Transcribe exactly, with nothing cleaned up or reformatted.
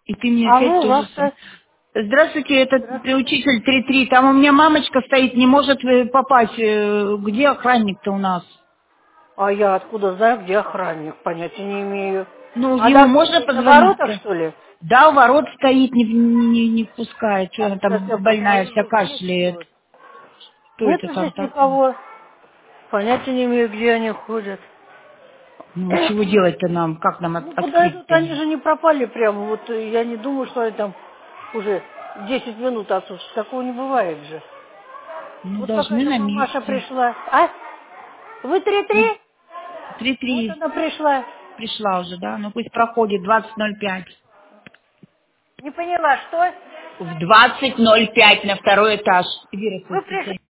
И ты мне опять Алло, тоже сам. Вахта. Здравствуйте, это Здравствуйте. учитель три три. Там у меня мамочка стоит, не может э, попасть. Э, Где охранник-то у нас? А я откуда знаю, где охранник? Понятия не имею. Ну, А ему на, можно на воротах, позвонить-то? что ли? Да, у ворот стоит, не, не, не впускает. Что А она сейчас там я больная вся посмотрю, есть кашляет? кто. Что это Нету там здесь такое? никого. Понятия не имею, где они ходят. Ну, чего делать-то нам? Как нам от- Ну, подойдут, открыть-то они им? же не пропали прямо. Вот э, я не думаю, что они там уже десять минут отсутствуют. Такого не бывает же. Ну, Вот должны какая-то на мамаша месте. пришла. А? Вы Ну, три-три? три Вот три она пришла. пришла уже, да? Ну, пусть проходит двадцать ноль пять. Не поняла, что? В двадцать ноль пять на второй этаж. Иди, Вы Расул, пришли.